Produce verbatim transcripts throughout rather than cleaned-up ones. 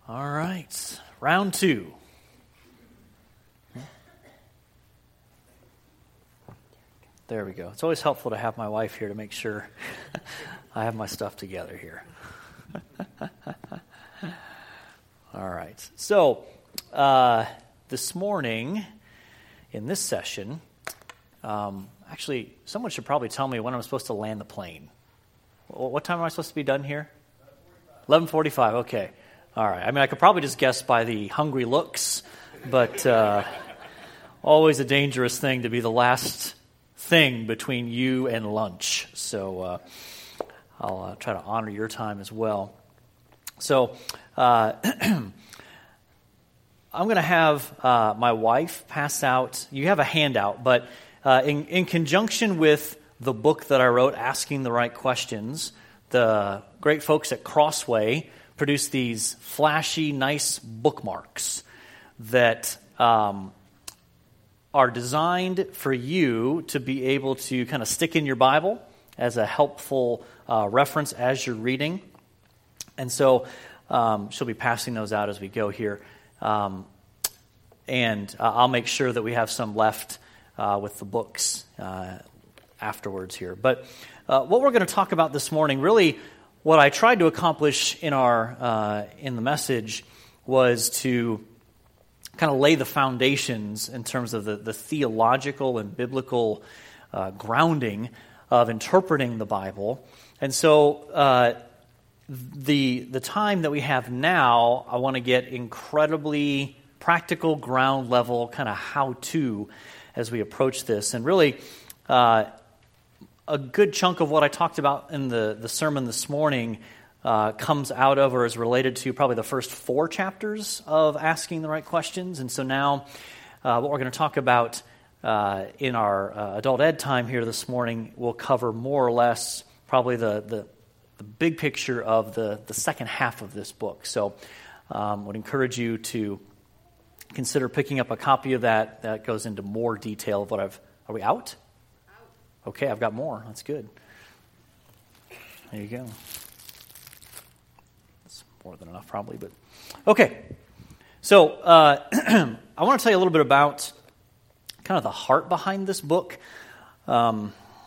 All right, round two. There we go. It's always helpful to have my wife here to make sure I have my stuff together here. All right. So, uh, this morning, in this session, um, actually, someone should probably tell me when I'm supposed to land the plane. What time am I supposed to be done here? eleven forty-five, okay. All right. I mean, I could probably just guess by the hungry looks, but uh, always a dangerous thing to be the last thing between you and lunch. So uh, I'll uh, try to honor your time as well. So uh, I'm going to have uh, my wife pass out. You have a handout, but uh, in, in conjunction with the book that I wrote, Asking the Right Questions, the great folks at Crossway produced these flashy, nice bookmarks that um, are designed for you to be able to kind of stick in your Bible as a helpful uh, reference as you're reading. And so um, she'll be passing those out as we go here. Um, and uh, I'll make sure that we have some left uh, with the books uh, afterwards here. But uh, what we're going to talk about this morning, really what I tried to accomplish in our uh, in the message was to kind of lay the foundations in terms of the, the theological and biblical uh, grounding of interpreting the Bible. And so uh, the the time that we have now, I want to get incredibly practical, ground level, kind of how-to as we approach this. And really, uh, a good chunk of what I talked about in the, the sermon this morning Uh, comes out of or is related to probably the first four chapters of Asking the Right Questions. And so now uh, what we're going to talk about uh, in our uh, adult ed time here this morning will cover more or less probably the, the, the big picture of the, the second half of this book. So I um, would encourage you to consider picking up a copy of that. That goes into more detail of what I've... Are we out? Out. Okay, I've got more. That's good. There you go. More than enough, probably, but okay. So uh, I want to tell you a little bit about kind of the heart behind this book, um,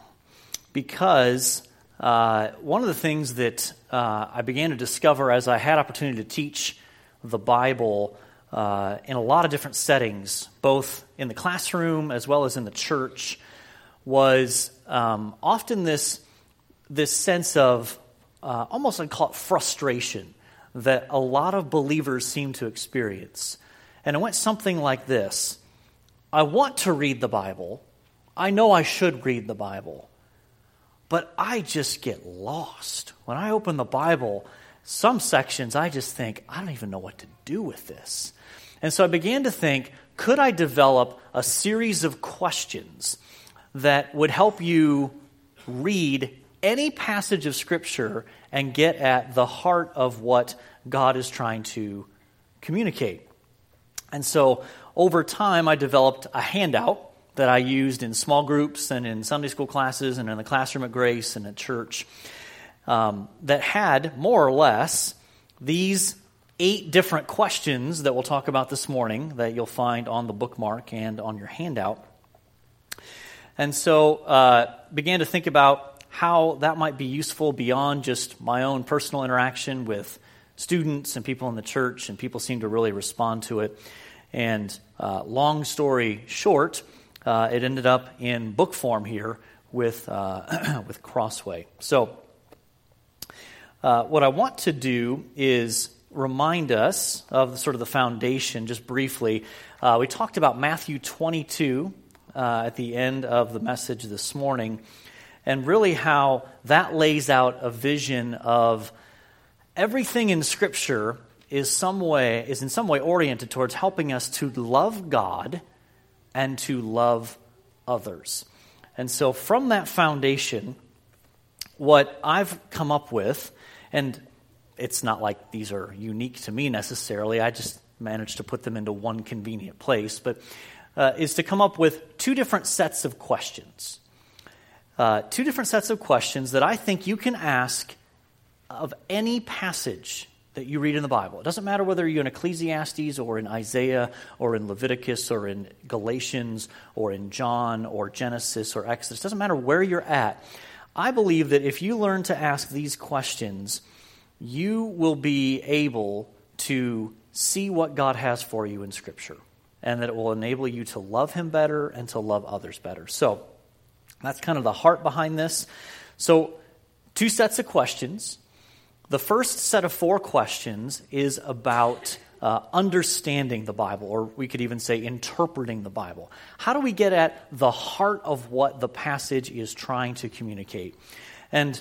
because uh, one of the things that uh, I began to discover as I had opportunity to teach the Bible uh, in a lot of different settings, both in the classroom as well as in the church, was um, often this this sense of uh, almost I'd call it frustration that a lot of believers seem to experience. And it went something like this. I want to read the Bible. I know I should read the Bible. But I just get lost. When I open the Bible, some sections I just think, I don't even know what to do with this. And so I began to think, could I develop a series of questions that would help you read any passage of Scripture and get at the heart of what God is trying to communicate. And so over time, I developed a handout that I used in small groups and in Sunday school classes and in the classroom at Grace and at church um, that had more or less these eight different questions that we'll talk about this morning that you'll find on the bookmark and on your handout. And so uh, began to think about how that might be useful beyond just my own personal interaction with students and people in the church, and people seem to really respond to it. And uh, long story short, uh, it ended up in book form here with uh, with Crossway. So uh, what I want to do is remind us of sort of the foundation just briefly. Uh, we talked about Matthew twenty-two uh, at the end of the message this morning, and really how that lays out a vision of everything in Scripture is some way is in some way oriented towards helping us to love God and to love others. And so from that foundation, what I've come up with, and it's not like these are unique to me necessarily, I just managed to put them into one convenient place, but uh, is to come up with two different sets of questions. Uh, two different sets of questions that I think you can ask of any passage that you read in the Bible. It doesn't matter whether you're in Ecclesiastes or in Isaiah or in Leviticus or in Galatians or in John or Genesis or Exodus. It doesn't matter where you're at. I believe that if you learn to ask these questions, you will be able to see what God has for you in Scripture, and that it will enable you to love Him better and to love others better. So that's kind of the heart behind this. So two sets of questions. The first set of four questions is about uh, understanding the Bible, or we could even say interpreting the Bible. How do we get at the heart of what the passage is trying to communicate? And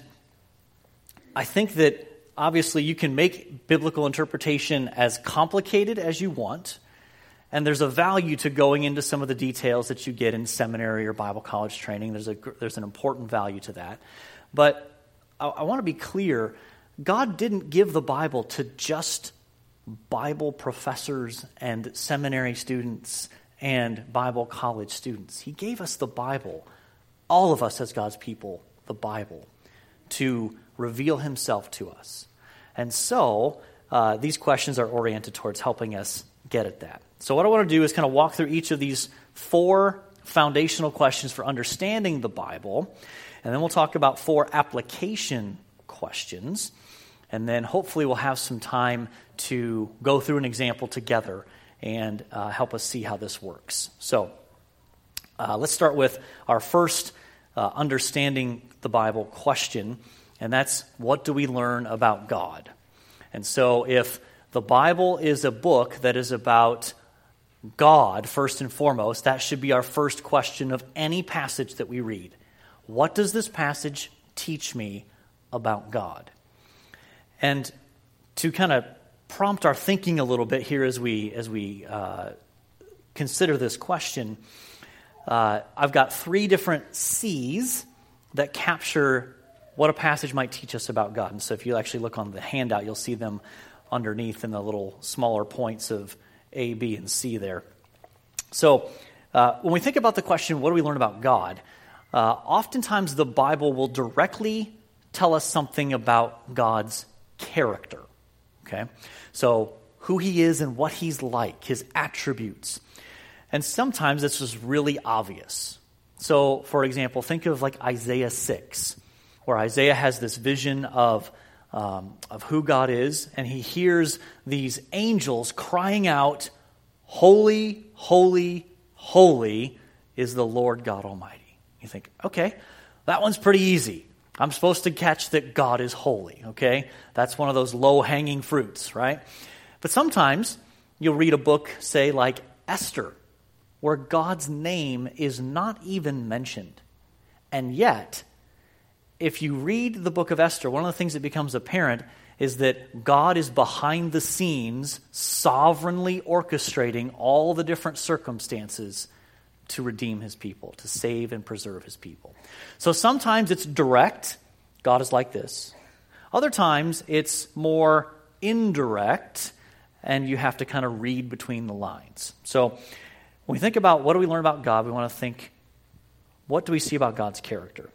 I think that obviously you can make biblical interpretation as complicated as you want, and there's a value to going into some of the details that you get in seminary or Bible college training. There's a there's an important value to that. But I, I want to be clear, God didn't give the Bible to just Bible professors and seminary students and Bible college students. He gave us the Bible, all of us as God's people, the Bible, to reveal Himself to us. And so uh, these questions are oriented towards helping us get at that. So what I want to do is kind of walk through each of these four foundational questions for understanding the Bible, and then we'll talk about four application questions, and then hopefully we'll have some time to go through an example together and uh, help us see how this works. So uh, let's start with our first uh, understanding the Bible question, and that's, what do we learn about God? And so if the Bible is a book that is about God, first and foremost, that should be our first question of any passage that we read. What does this passage teach me about God? And to kind of prompt our thinking a little bit here as we as we uh, consider this question, uh, I've got three different C's that capture what a passage might teach us about God. And so if you actually look on the handout, you'll see them underneath in the little smaller points of A, B, and C there. So uh, when we think about the question, what do we learn about God? Uh, oftentimes the Bible will directly tell us something about God's character. Okay? So who He is and what He's like, His attributes. And sometimes this is really obvious. So, for example, think of like Isaiah six, where Isaiah has this vision of um, of who God is, and he hears these angels crying out, "Holy, holy, holy is the Lord God Almighty." You think, okay, that one's pretty easy. I'm supposed to catch that God is holy, okay? That's one of those low-hanging fruits, right? But sometimes you'll read a book, say, like Esther, where God's name is not even mentioned. And yet, if you read the book of Esther, one of the things that becomes apparent is that God is behind the scenes, sovereignly orchestrating all the different circumstances to redeem His people, to save and preserve His people. So sometimes it's direct, God is like this. Other times it's more indirect, and you have to kind of read between the lines. So when we think about what do we learn about God, we want to think, what do we see about God's character?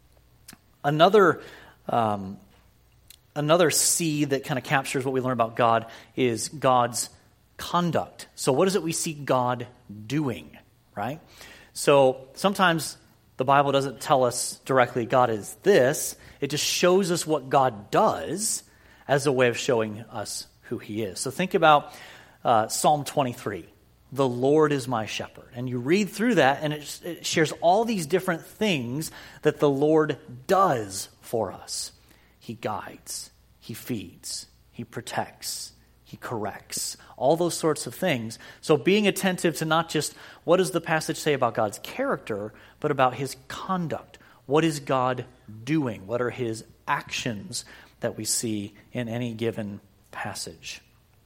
Another um, another C that kind of captures what we learn about God is God's conduct. So what is it we see God doing, right? So sometimes the Bible doesn't tell us directly God is this. It just shows us what God does as a way of showing us who He is. So think about uh, Psalm twenty-three. The Lord is my shepherd. And you read through that, and it, it shares all these different things that the Lord does for us. He guides, He feeds, He protects, He corrects, all those sorts of things. So being attentive to not just what does the passage say about God's character, but about His conduct. What is God doing? What are His actions that we see in any given passage?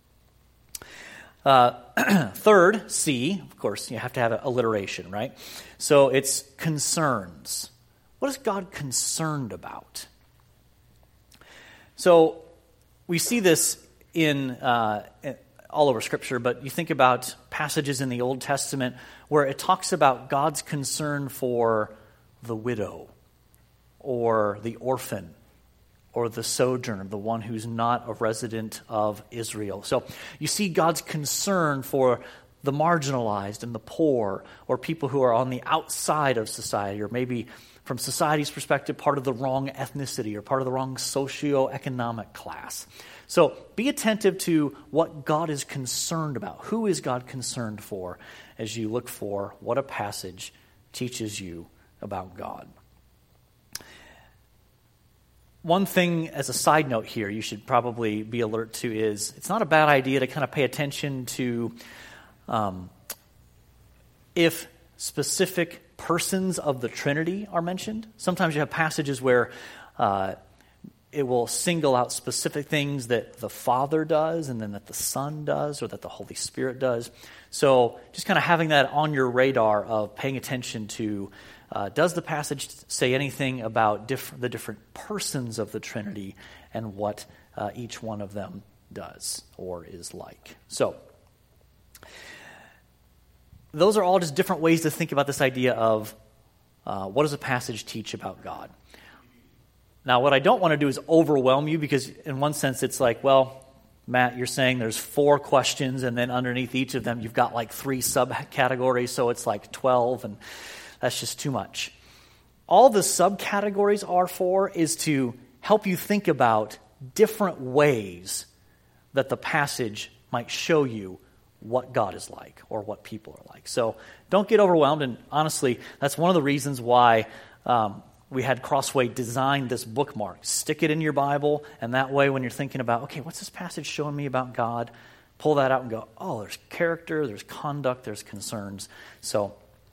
Uh, third, C, of course, you have to have alliteration, right? So it's concerns. What is God concerned about? So we see this in uh, all over Scripture, but you think about passages in the Old Testament where it talks about God's concern for the widow or the orphan or the sojourner, the one who's not a resident of Israel. So you see God's concern for the marginalized and the poor, or people who are on the outside of society, or maybe from society's perspective, part of the wrong ethnicity or part of the wrong socioeconomic class. So be attentive to what God is concerned about. Who is God concerned for as you look for what a passage teaches you about God? One thing as a side note here you should probably be alert to is it's not a bad idea to kind of pay attention to um, if specific persons of the Trinity are mentioned. Sometimes you have passages where uh, it will single out specific things that the Father does and then that the Son does or that the Holy Spirit does. So just kind of having that on your radar of paying attention to Uh, does the passage say anything about diff- the different persons of the Trinity and what uh, each one of them does or is like? So, those are all just different ways to think about this idea of uh, what does a passage teach about God? Now, what I don't want to do is overwhelm you, because in one sense it's like, well, Matt, you're saying there's four questions and then underneath each of them you've got like three subcategories, so it's like twelve, and that's just too much. All the subcategories are for is to help you think about different ways that the passage might show you what God is like or what people are like. So don't get overwhelmed, and honestly, that's one of the reasons why um, we had Crossway design this bookmark. Stick it in your Bible, and that way when you're thinking about, okay, what's this passage showing me about God? Pull that out and go, oh, there's character, there's conduct, there's concerns. So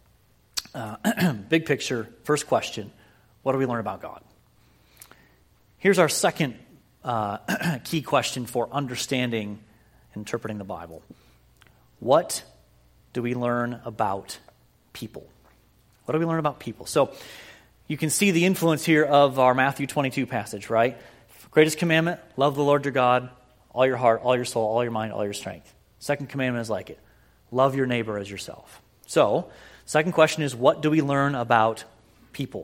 Uh, big picture, first question, what do we learn about God? Here's our second uh, key question for understanding and interpreting the Bible. What do we learn about people? What do we learn about people? So you can see the influence here of our Matthew twenty-two passage, right? Greatest commandment, love the Lord your God, all your heart, all your soul, all your mind, all your strength. Second commandment is like it. Love your neighbor as yourself. So, second question is, what do we learn about people?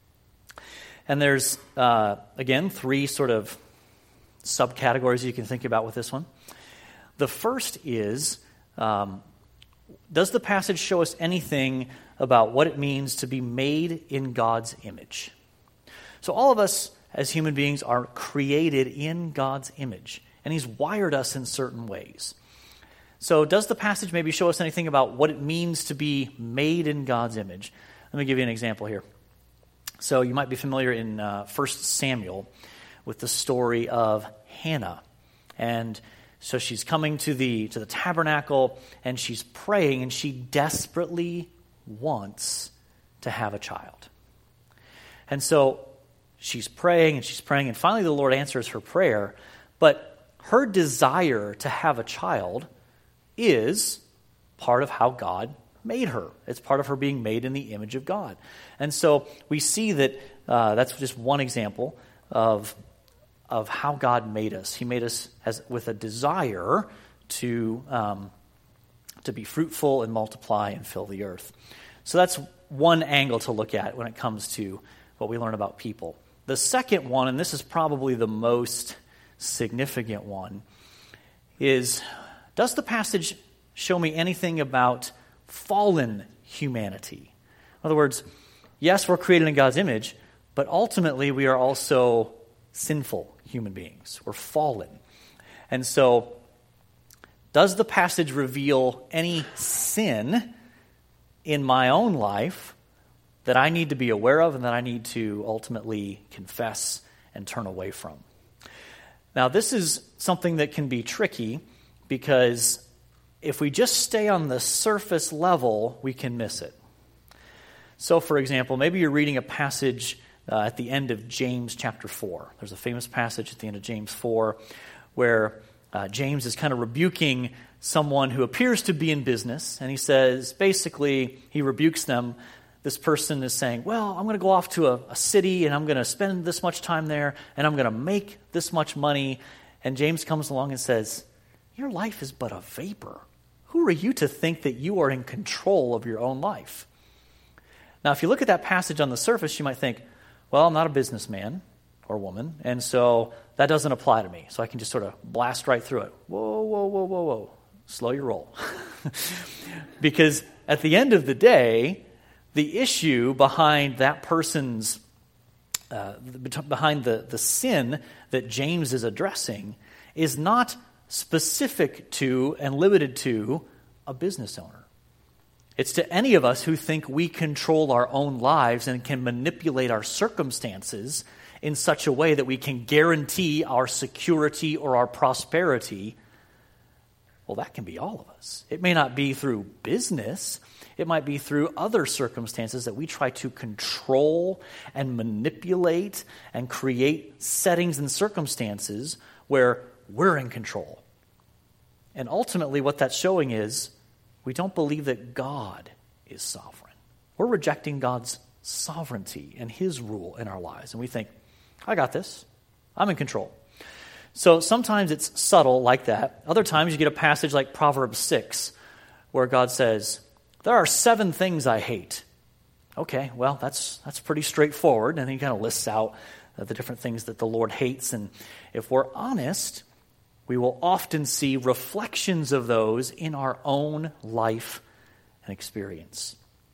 And there's, uh, again, three sort of subcategories you can think about with this one. The first is, um, does the passage show us anything about what it means to be made in God's image? So all of us as human beings are created in God's image, and He's wired us in certain ways. So does the passage maybe show us anything about what it means to be made in God's image? Let me give you an example here. So you might be familiar in uh, First Samuel with the story of Hannah. And so she's coming to the to the tabernacle, and she's praying, and she desperately wants to have a child. And so she's praying, and she's praying, and finally the Lord answers her prayer. But her desire to have a child is part of how God made her. It's part of her being made in the image of God. And so we see that uh, that's just one example of, of how God made us. He made us as with a desire to, um, to be fruitful and multiply and fill the earth. So that's one angle to look at when it comes to what we learn about people. The second one, and this is probably the most significant one, is, does the passage show me anything about fallen humanity? In other words, yes, we're created in God's image, but ultimately we are also sinful human beings. We're fallen. And so, does the passage reveal any sin in my own life that I need to be aware of and that I need to ultimately confess and turn away from? Now, this is something that can be tricky, because if we just stay on the surface level, we can miss it. So, for example, maybe you're reading a passage uh, at the end of James chapter four. There's a famous passage at the end of James four where uh, James is kind of rebuking someone who appears to be in business, and he says, basically, he rebukes them. This person is saying, well, I'm going to go off to a, a city, and I'm going to spend this much time there, and I'm going to make this much money. And James comes along and says, your life is but a vapor. Who are you to think that you are in control of your own life? Now, if you look at that passage on the surface, you might think, well, I'm not a businessman, or woman, and so that doesn't apply to me. So I can just sort of blast right through it. Whoa, whoa, whoa, whoa, whoa. Slow your roll. Because at the end of the day, the issue behind that person's, uh, behind the, the sin that James is addressing is not specific to and limited to a business owner. It's to any of us who think we control our own lives and can manipulate our circumstances in such a way that we can guarantee our security or our prosperity. Well, that can be all of us. It may not be through business. It might be through other circumstances that we try to control and manipulate and create settings and circumstances where we're in control. And ultimately what that's showing is we don't believe that God is sovereign. We're rejecting God's sovereignty and his rule in our lives. And we think, I got this. I'm in control. So sometimes it's subtle like that. Other times you get a passage like Proverbs six where God says, there are seven things I hate. Okay, well, that's that's pretty straightforward. And he kind of lists out uh, the different things that the Lord hates. And if we're honest, we will often see reflections of those in our own life and experience.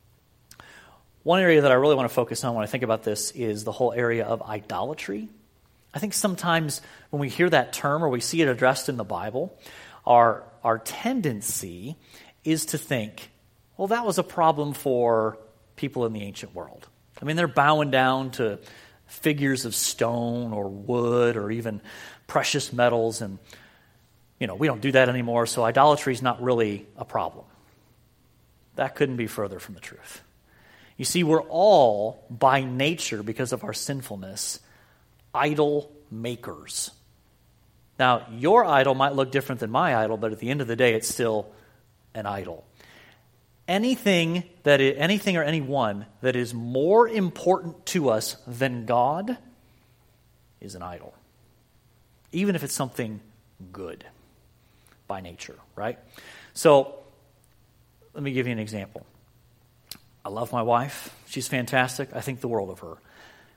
One area that I really want to focus on when I think about this is the whole area of idolatry. I think sometimes when we hear that term or we see it addressed in the Bible, our, our tendency is to think, well, that was a problem for people in the ancient world. I mean, they're bowing down to figures of stone or wood or even precious metals, and you know, we don't do that anymore, so idolatry is not really a problem. That couldn't be further from the truth. You see, we're all, by nature, because of our sinfulness, idol makers. Now, your idol might look different than my idol, but at the end of the day, it's still an idol. Anything that is, anything or anyone that is more important to us than God is an idol, even if it's something good by nature, right? So, let me give you an example. I love my wife. She's fantastic. I think the world of her.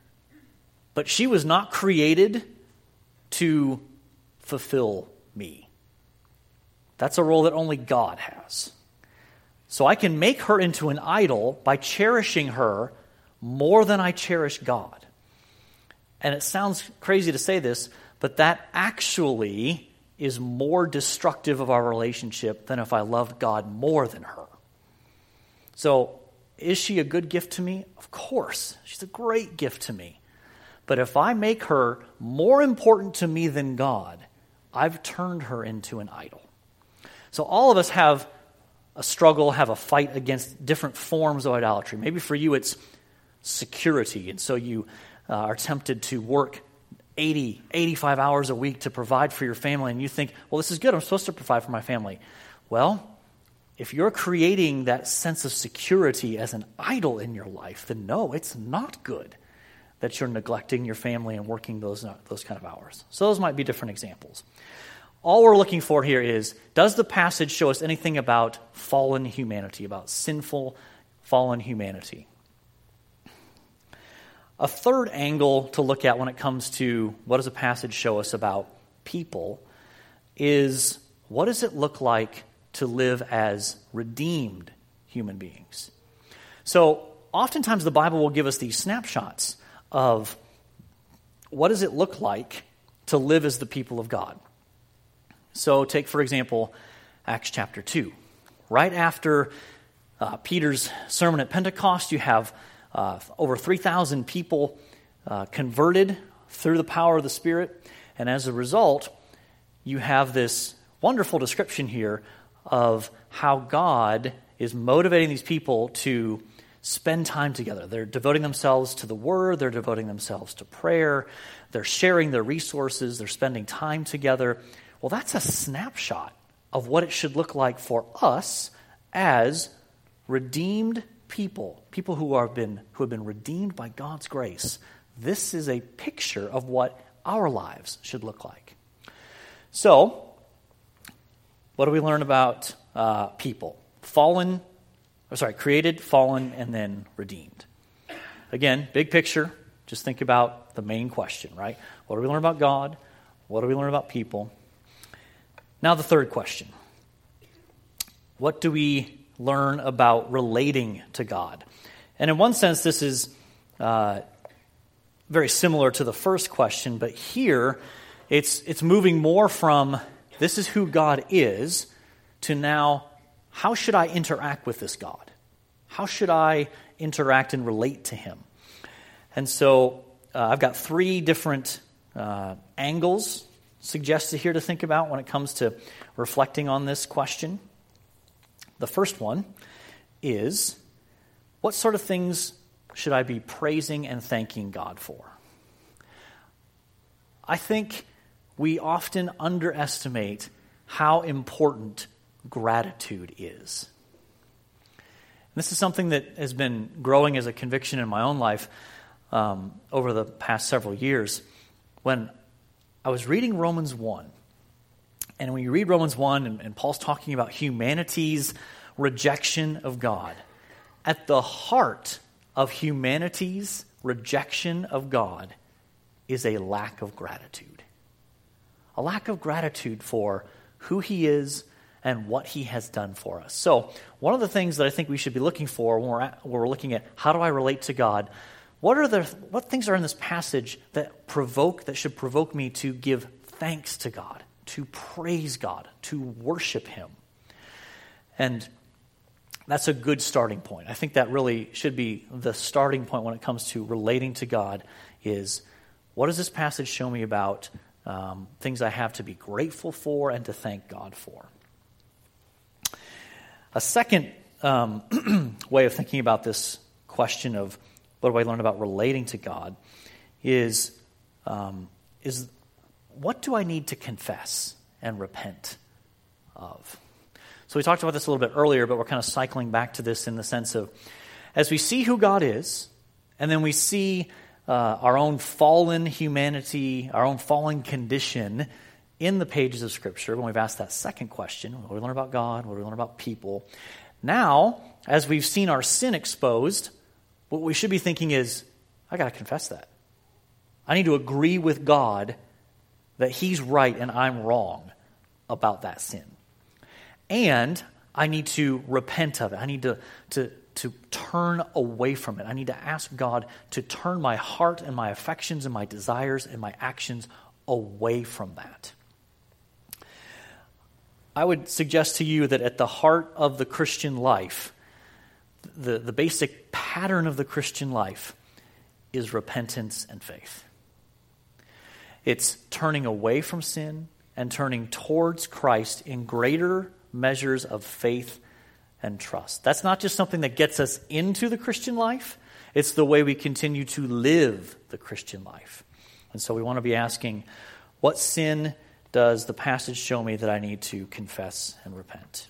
But she was not created to fulfill me. That's a role that only God has. So I can make her into an idol by cherishing her more than I cherish God. And it sounds crazy to say this, but that actually is more destructive of our relationship than if I loved God more than her. So, is she a good gift to me? Of course. She's a great gift to me. But if I make her more important to me than God, I've turned her into an idol. So all of us have a struggle, have a fight against different forms of idolatry. Maybe for you it's security, and so you uh, are tempted to work eighty, eighty-five hours a week to provide for your family, and you think, well, this is good, I'm supposed to provide for my family. Well, if you're creating that sense of security as an idol in your life, then no, it's not good that you're neglecting your family and working those, those kind of hours. So those might be different examples. All we're looking for here is, does the passage show us anything about fallen humanity, about sinful, fallen humanity? A third angle to look at when it comes to what does a passage show us about people is, what does it look like to live as redeemed human beings? So oftentimes the Bible will give us these snapshots of what does it look like to live as the people of God. So take, for example, Acts chapter two. Right after uh, Peter's sermon at Pentecost, you have uh, over three thousand people uh, converted through the power of the Spirit. And as a result, you have this wonderful description here of how God is motivating these people to spend time together. They're devoting themselves to the Word. They're devoting themselves to prayer. They're sharing their resources. They're spending time together. Well, that's a snapshot of what it should look like for us as redeemed people, people who have been who have been redeemed by God's grace. This is a picture of what our lives should look like. So, what do we learn about uh, people? Fallen, or sorry, created, fallen, and then redeemed. Again, big picture. Just think about the main question, right? What do we learn about God? What do we learn about people? Now the third question. What do we learn about relating to God? And in one sense, this is uh, very similar to the first question, but here it's it's moving more from this is who God is to now how should I interact with this God? How should I interact and relate to him? And so uh, I've got three different uh, angles suggested here to think about when it comes to reflecting on this question. The first one is, what sort of things should I be praising and thanking God for? I think we often underestimate how important gratitude is. This is something that has been growing as a conviction in my own life um, over the past several years. When I was reading Romans one, and when you read Romans one, and, and Paul's talking about humanity's rejection of God, at the heart of humanity's rejection of God is a lack of gratitude. A lack of gratitude for who he is and what he has done for us. So one of the things that I think we should be looking for when we're, at, when we're looking at how do I relate to God, what are the what things are in this passage that provoke, that should provoke me to give thanks to God, to praise God, to worship him? And that's a good starting point. I think that really should be the starting point when it comes to relating to God is, what does this passage show me about um, things I have to be grateful for and to thank God for? A second um, way of thinking about this question of what do I learn about relating to God is, um, is what do I need to confess and repent of? So we talked about this a little bit earlier, but we're kind of cycling back to this in the sense of, as we see who God is, and then we see uh, our own fallen humanity, our own fallen condition in the pages of Scripture, when we've asked that second question, what do we learn about God? What do we learn about people? Now, as we've seen our sin exposed, what we should be thinking is, I got to confess that. I need to agree with God that he's right and I'm wrong about that sin. And I need to repent of it. I need to, to, to turn away from it. I need to ask God to turn my heart and my affections and my desires and my actions away from that. I would suggest to you that at the heart of the Christian life, the, the basic pattern of the Christian life is repentance and faith. It's turning away from sin and turning towards Christ in greater measures of faith and trust. That's not just something that gets us into the Christian life. It's the way we continue to live the Christian life. And so we want to be asking, what sin does the passage show me that I need to confess and repent?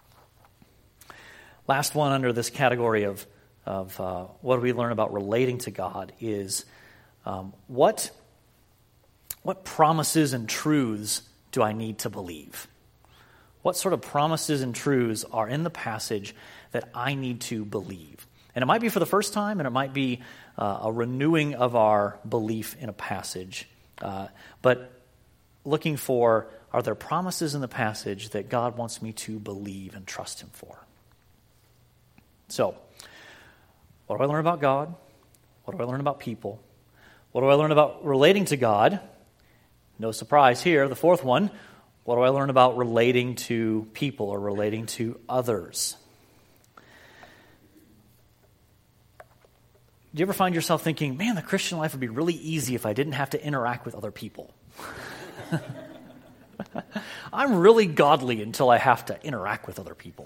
Last one under this category of, of uh, what do we learn about relating to God is um, what, what promises and truths do I need to believe? What sort of promises and truths are in the passage that I need to believe? And it might be for the first time, and it might be uh, a renewing of our belief in a passage. Uh, but looking for, are there promises in the passage that God wants me to believe and trust him for? So, what do I learn about God? What do I learn about people? What do I learn about relating to God? No surprise here, the fourth one. What do I learn about relating to people or relating to others? Do you ever find yourself thinking, man, the Christian life would be really easy if I didn't have to interact with other people? I'm really godly until I have to interact with other people.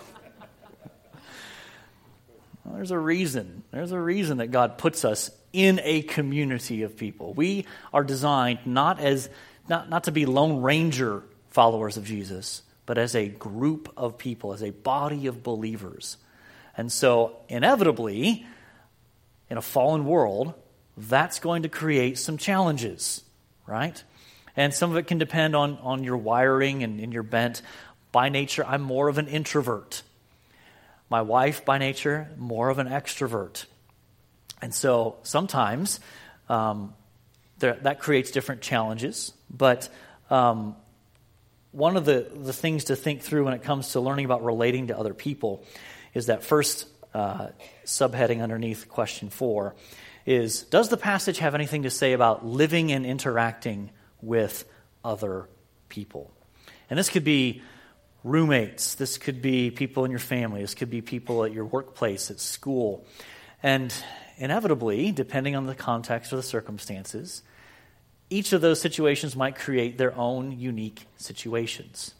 Well, there's a reason. There's a reason that God puts us in a community of people. We are designed not as not, not to be Lone Ranger followers of Jesus, but as a group of people, as a body of believers. And so, inevitably, in a fallen world, that's going to create some challenges, right? And some of it can depend on, on your wiring and, and your bent. By nature, I'm more of an introvert. My wife, by nature, more of an extrovert. And so sometimes um, there, that creates different challenges, but um, one of the, the things to think through when it comes to learning about relating to other people is that first uh, subheading underneath question four is, does the passage have anything to say about living and interacting with other people? And this could be roommates, this could be people in your family, this could be people at your workplace, at school. And inevitably, depending on the context or the circumstances, each of those situations might create their own unique situations.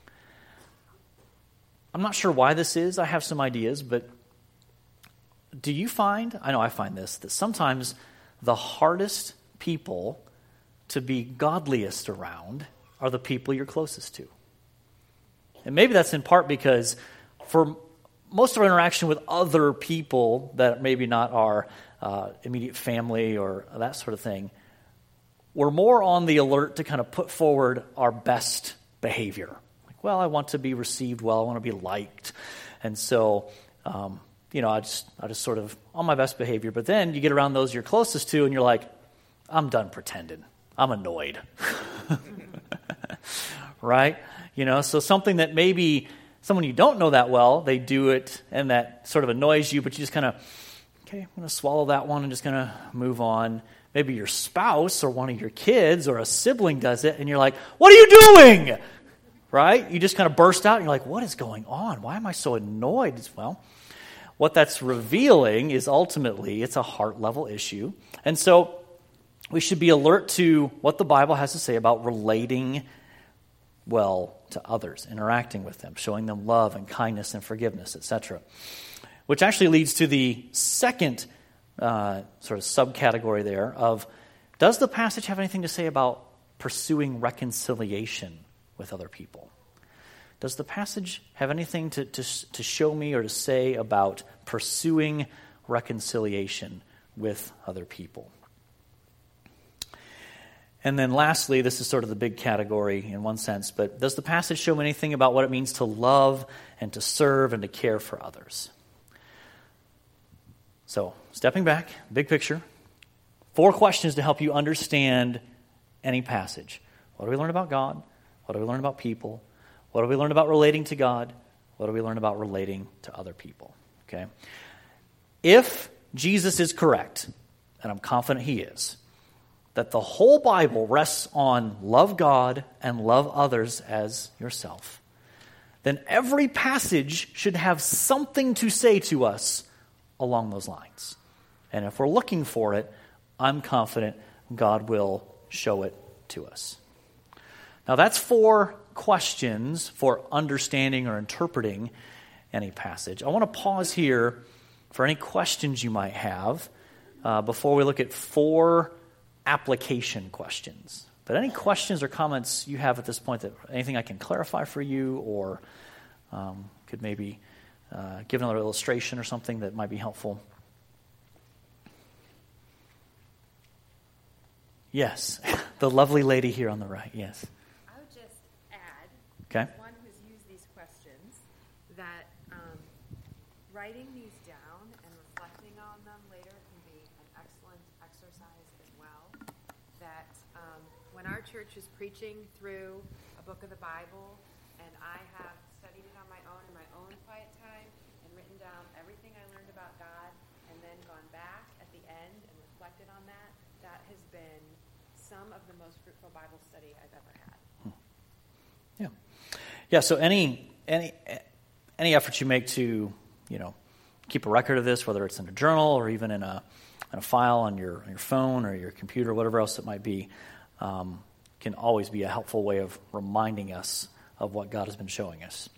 I'm not sure why this is. I have some ideas, but do you find, I know I find this, that sometimes the hardest people to be godliest around are the people you're closest to? And maybe that's in part because for most of our interaction with other people that maybe not our uh, immediate family or that sort of thing, we're more on the alert to kind of put forward our best behavior. Like, well, I want to be received well, I want to be liked. And so, um, you know, I just, I just sort of on my best behavior. But then you get around those you're closest to and you're like, I'm done pretending. I'm annoyed. Right? You know, so something that maybe someone you don't know that well, they do it and that sort of annoys you, but you just kind of, okay, I'm going to swallow that one and just going to move on. Maybe your spouse or one of your kids or a sibling does it and you're like, what are you doing? Right? You just kind of burst out and you're like, what is going on? Why am I so annoyed? Well, what that's revealing is ultimately it's a heart level issue. And so we should be alert to what the Bible has to say about relating well to others, interacting with them, showing them love and kindness and forgiveness, et cetera. Which actually leads to the second uh, sort of subcategory there of, does the passage have anything to say about pursuing reconciliation with other people? Does the passage have anything to, to, to show me or to say about pursuing reconciliation with other people? And then lastly, this is sort of the big category in one sense, but does the passage show me anything about what it means to love and to serve and to care for others? So, stepping back, big picture, four questions to help you understand any passage. What do we learn about God? What do we learn about people? What do we learn about relating to God? What do we learn about relating to other people? Okay. If Jesus is correct, and I'm confident he is, that the whole Bible rests on love God and love others as yourself, then every passage should have something to say to us along those lines. And if we're looking for it, I'm confident God will show it to us. Now that's four questions for understanding or interpreting any passage. I want to pause here for any questions you might have uh, before we look at four application questions. But any questions or comments you have at this point, that anything I can clarify for you, or um, could maybe uh, give another illustration or something that might be helpful? Yes, the lovely lady here on the right, yes. I would just add, okay. As one who's used these questions, that um, writing these down and reflecting on them later can be an excellent exercise as well. That um, when our church is preaching through a book of the Bible, and I have studied it on my own in my own quiet time and written down everything I learned about God, and then gone back at the end and reflected on that, that has been some of the most fruitful Bible study I've ever had. Yeah, yeah. So any any any effort you make to, you know, keep a record of this, whether it's in a journal or even in a in a file on your on your phone or your computer, whatever else it might be, um, can always be a helpful way of reminding us of what God has been showing us.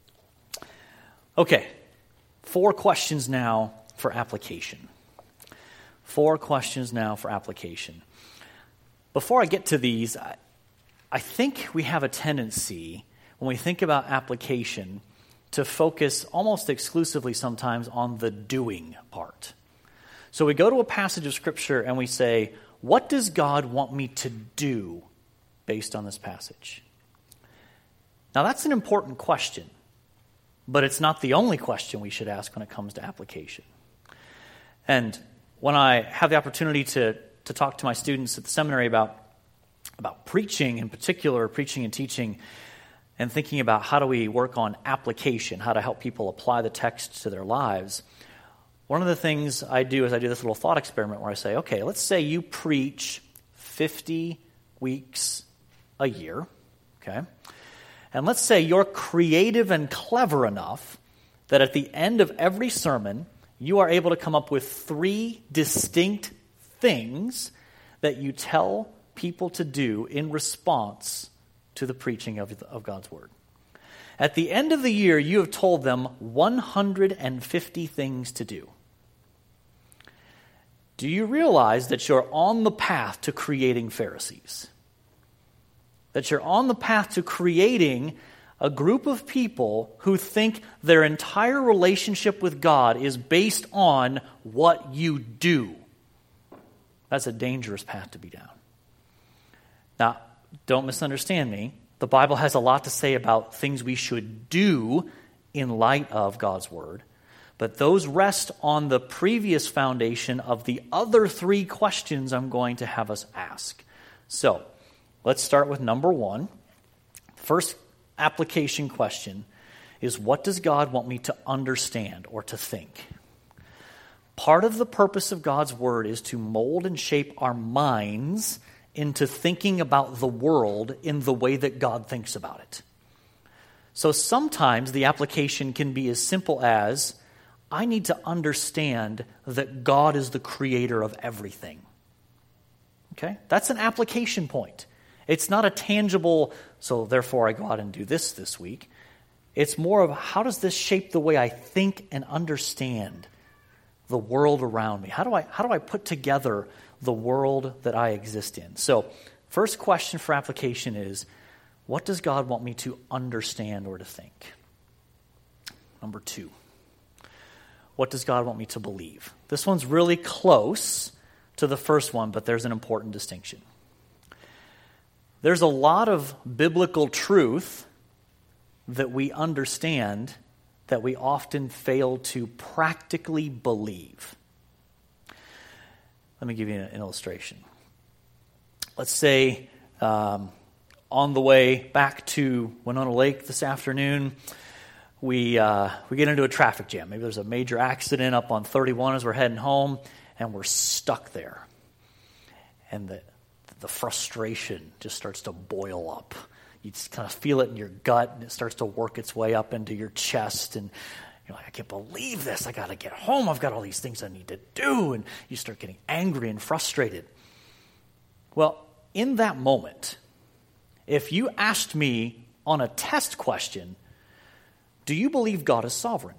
Okay, four questions now for application. Four questions now for application. Before I get to these, I, I think we have a tendency, when we think about application, to focus almost exclusively sometimes on the doing part. So we go to a passage of Scripture and we say, what does God want me to do based on this passage? Now that's an important question, but it's not the only question we should ask when it comes to application. And when I have the opportunity to, to talk to my students at the seminary about, about preaching in particular, preaching and teaching, and thinking about how do we work on application, how to help people apply the text to their lives, one of the things I do is I do this little thought experiment where I say, okay, let's say you preach fifty weeks a year, okay? And let's say you're creative and clever enough that at the end of every sermon, you are able to come up with three distinct things that you tell people to do in response to the preaching of, of God's Word. At the end of the year, you have told them one hundred fifty things to do. Do you realize that you're on the path to creating Pharisees? That you're on the path to creating a group of people who think their entire relationship with God is based on what you do. That's a dangerous path to be down. Now, don't misunderstand me. The Bible has a lot to say about things we should do in light of God's Word, but those rest on the previous foundation of the other three questions I'm going to have us ask. So, let's start with number one. First application question is, what does God want me to understand or to think? Part of the purpose of God's Word is to mold and shape our minds into thinking about the world in the way that God thinks about it. So sometimes the application can be as simple as, I need to understand that God is the creator of everything. Okay? That's an application point. It's not a tangible, so therefore I go out and do this this week. It's more of, how does this shape the way I think and understand the world around me? How do I, how do I put together the world that I exist in? So, first question for application is, what does God want me to understand or to think? Number two, what does God want me to believe? This one's really close to the first one, but there's an important distinction. There's a lot of biblical truth that we understand that we often fail to practically believe. Let me give you an illustration. Let's say um, on the way back to Winona Lake this afternoon, we uh, we get into a traffic jam. Maybe there's a major accident up on thirty-one as we're heading home, and we're stuck there. And the the frustration just starts to boil up. You just kind of feel it in your gut, and it starts to work its way up into your chest, and you're like, I can't believe this. I got to get home. I've got all these things I need to do. And you start getting angry and frustrated. Well, in that moment, if you asked me on a test question, do you believe God is sovereign?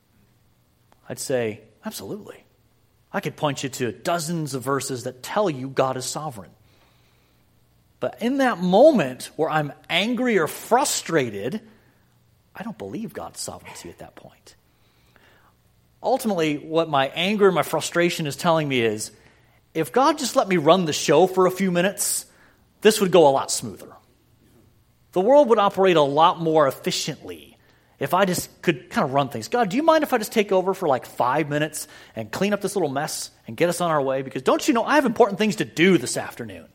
I'd say, absolutely. I could point you to dozens of verses that tell you God is sovereign. But in that moment where I'm angry or frustrated, I don't believe God's sovereignty at that point. Ultimately, what my anger and my frustration is telling me is, if God just let me run the show for a few minutes, this would go a lot smoother. The world would operate a lot more efficiently if I just could kind of run things. God, do you mind if I just take over for like five minutes and clean up this little mess and get us on our way? Because don't you know, I have important things to do this afternoon.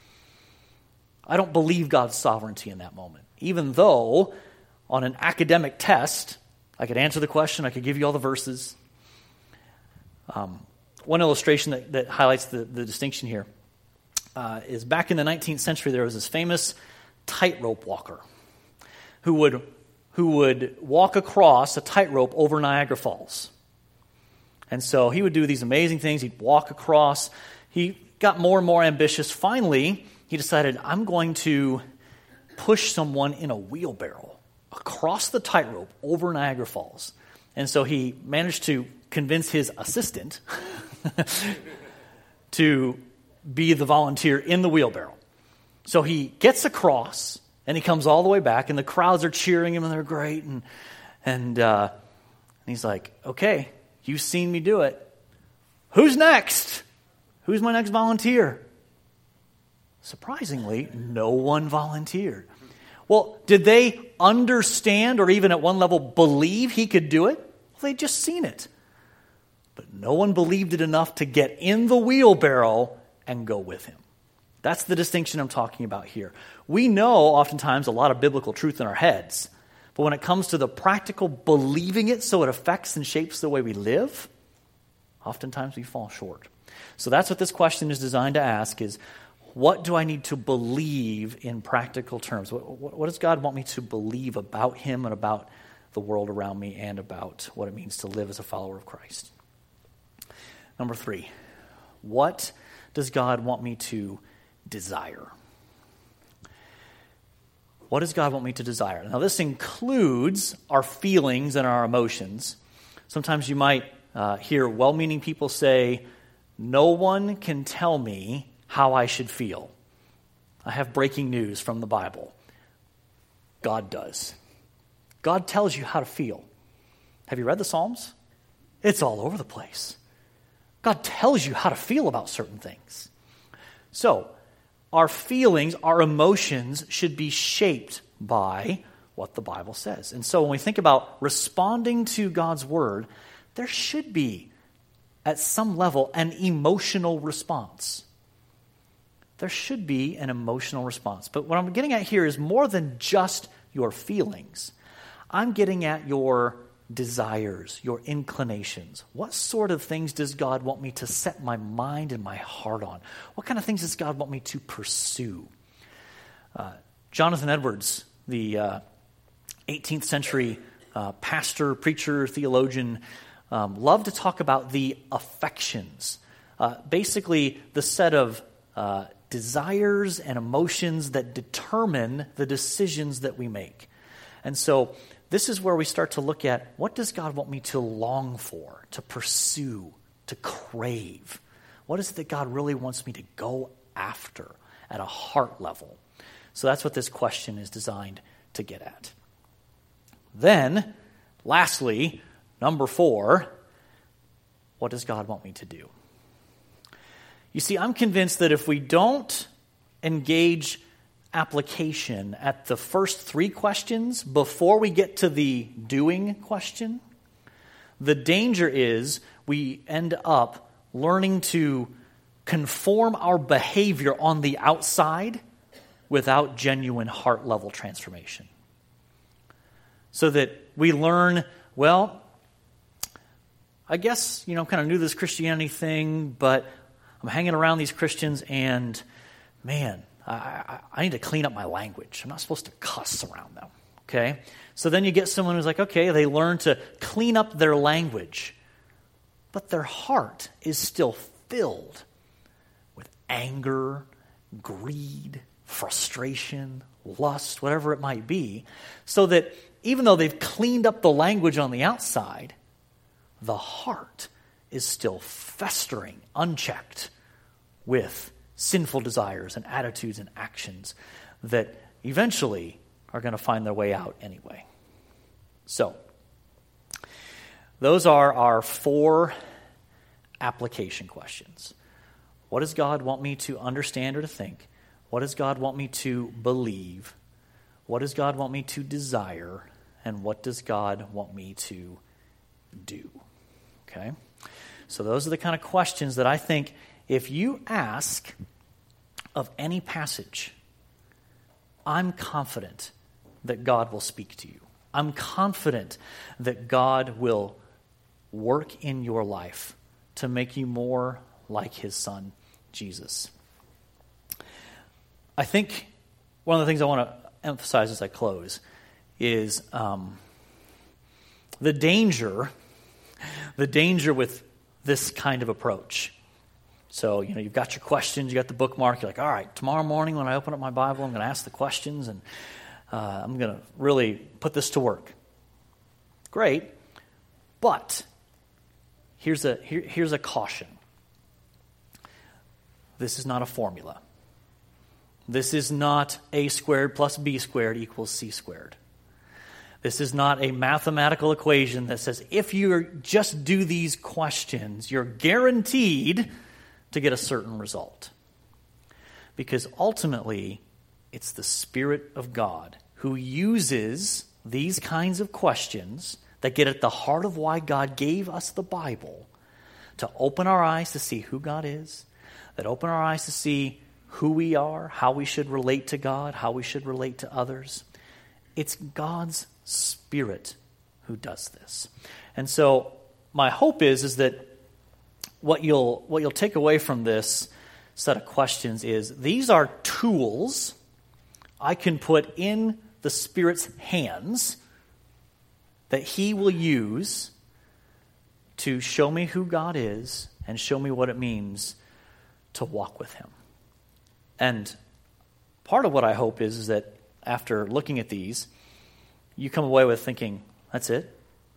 I don't believe God's sovereignty in that moment. Even though on an academic test, I could answer the question, I could give you all the verses. Um, one illustration that, that highlights the, the distinction here uh, is back in the nineteenth century, there was this famous tightrope walker who would who would walk across a tightrope over Niagara Falls. And so he would do these amazing things. He'd walk across. He got more and more ambitious. Finally, he decided, I'm going to push someone in a wheelbarrow across the tightrope over Niagara Falls. And so he managed to convince his assistant to be the volunteer in the wheelbarrow. So he gets across, and he comes all the way back, and the crowds are cheering him, and they're great. And and, uh, and he's like, okay, you've seen me do it. Who's next? Who's my next volunteer? Surprisingly, no one volunteered. Well, did they understand or even at one level believe he could do it? Well, they'd just seen it. but no one believed it enough to get in the wheelbarrow and go with him. That's the distinction I'm talking about here. We know oftentimes a lot of biblical truth in our heads, but when it comes to the practical believing it so it affects and shapes the way we live, oftentimes we fall short. So that's what this question is designed to ask is, what do I need to believe in practical terms? What, what, what does God want me to believe about him and about the world around me and about what it means to live as a follower of Christ? Number three, what does God want me to desire? What does God want me to desire? Now, this includes our feelings and our emotions. Sometimes you might uh, hear well-meaning people say, no one can tell me how I should feel. I have breaking news from the Bible. God does. God tells you how to feel. Have you read the Psalms? It's all over the place. God tells you how to feel about certain things. So, our feelings, our emotions should be shaped by what the Bible says. And so when we think about responding to God's word, there should be, at some level, an emotional response. There should be an emotional response. But what I'm getting at here is more than just your feelings. I'm getting at your desires, your inclinations. What sort of things does God want me to set my mind and my heart on? What kind of things does God want me to pursue? Uh, Jonathan Edwards, the uh, eighteenth century uh, pastor, preacher, theologian, um, loved to talk about the affections. Uh, basically, the set of uh, desires and emotions that determine the decisions that we make. And so this is where we start to look at, what does God want me to long for, to pursue, to crave? What is it that God really wants me to go after at a heart level? So that's what this question is designed to get at. Then, lastly, number four, what does God want me to do? You see, I'm convinced that if we don't engage application at the first three questions before we get to the doing question, the danger is we end up learning to conform our behavior on the outside without genuine heart level transformation. So that we learn, well, I guess, you know, I'm kind of new to this Christianity thing, but I'm hanging around these Christians and, man, I, I, I need to clean up my language. I'm not supposed to cuss around them, okay? So then you get someone who's like, okay, they learn to clean up their language, but their heart is still filled with anger, greed, frustration, lust, whatever it might be, so that even though they've cleaned up the language on the outside, the heart is still festering, unchecked, with sinful desires and attitudes and actions that eventually are going to find their way out anyway. So, those are our four application questions. What does God want me to understand or to think? What does God want me to believe? What does God want me to desire? And what does God want me to do? Okay? So those are the kind of questions that I think if you ask of any passage, I'm confident that God will speak to you. I'm confident that God will work in your life to make you more like his son, Jesus. I think one of the things I want to emphasize as I close is um, the danger, the danger with this kind of approach. So, you know, you've got your questions, you got the bookmark, you're like, all right, tomorrow morning when I open up my Bible, I'm going to ask the questions and uh, I'm going to really put this to work. Great, but here's a here, here's a caution. This is not a formula. This is not A squared plus B squared equals C squared. This is not a mathematical equation that says if you just do these questions, you're guaranteed to get a certain result. Because ultimately, it's the Spirit of God who uses these kinds of questions that get at the heart of why God gave us the Bible to open our eyes to see who God is, that open our eyes to see who we are, how we should relate to God, how we should relate to others. It's God's Spirit who does this. And so my hope is, is that what you'll what you'll take away from this set of questions is these are tools I can put in the Spirit's hands that He will use to show me who God is and show me what it means to walk with Him. And part of what I hope is, is that after looking at these, you come away with thinking, that's it?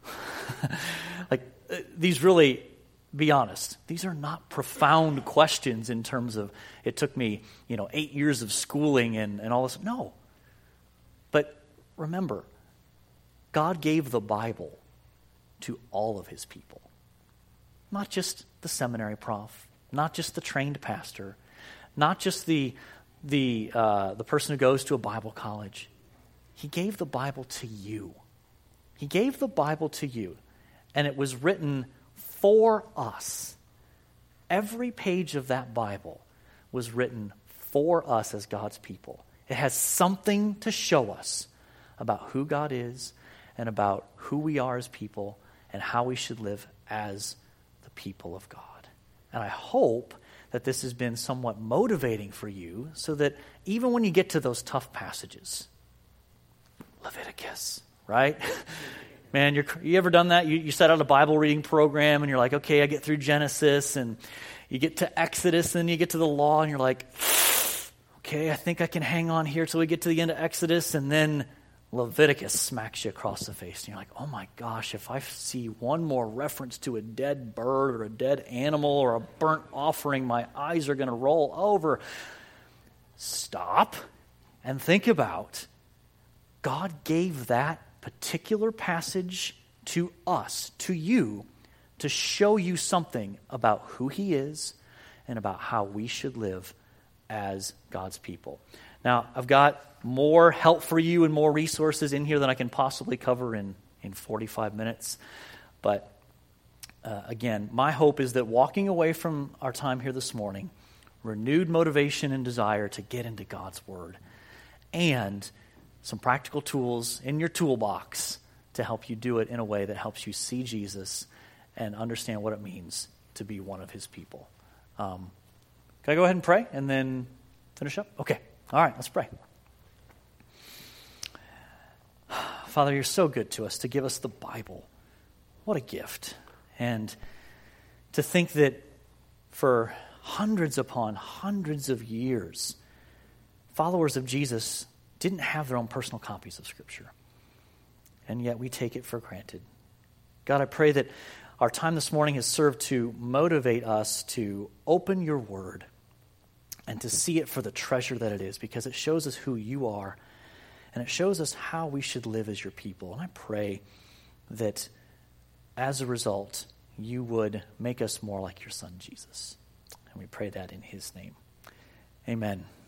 Like, these really, be honest, these are not profound questions in terms of, it took me, you know, eight years of schooling and, and all this. No. But remember, God gave the Bible to all of His people. Not just the seminary prof, not just the trained pastor, not just the the uh, the person who goes to a Bible college. He gave the Bible to you. He gave the Bible to you, and it was written for us. Every page of that Bible was written for us as God's people. It has something to show us about who God is and about who we are as people and how we should live as the people of God. And I hope that this has been somewhat motivating for you so that even when you get to those tough passages, Leviticus, right? Man, you're, you ever done that? You, you set out a Bible reading program and you're like, okay, I get through Genesis and you get to Exodus and then you get to the law and you're like, okay, I think I can hang on here till we get to the end of Exodus, and then Leviticus smacks you across the face. And you're like, oh my gosh, if I see one more reference to a dead bird or a dead animal or a burnt offering, my eyes are going to roll over. Stop and think about, God gave that particular passage to us, to you, to show you something about who He is and about how we should live as God's people. Now, I've got more help for you and more resources in here than I can possibly cover in, in forty-five minutes. But uh, again, my hope is that walking away from our time here this morning, renewed motivation and desire to get into God's Word, and some practical tools in your toolbox to help you do it in a way that helps you see Jesus and understand what it means to be one of His people. Um, can I go ahead and pray and then finish up? Okay. All right, let's pray. Father, You're so good to us to give us the Bible. What a gift. And to think that for hundreds upon hundreds of years, followers of Jesus didn't have their own personal copies of Scripture. And yet we take it for granted. God, I pray that our time this morning has served to motivate us to open Your Word and to see it for the treasure that it is, because it shows us who You are and it shows us how we should live as Your people. And I pray that as a result, You would make us more like Your Son, Jesus. And we pray that in His name. Amen.